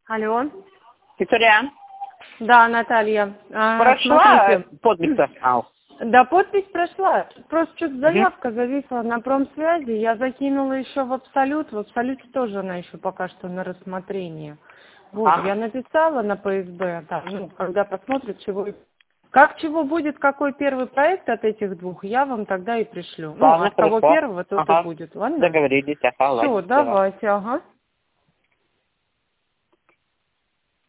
Алло. Виктория. Да, Наталья. Прошла подпись? Да, подпись прошла. Просто что-то заявка зависла на промсвязи. Я закинула еще в Абсолют. В Абсолюте тоже она еще пока что на рассмотрении. Вот, я написала на ПСБ, там, когда посмотрят, как чего будет, какой первый проект от этих двух, я вам тогда и пришлю. Ладно, От того хорошо. первого, тот и будет. Ладно? Договорились. Все, давайте, ага.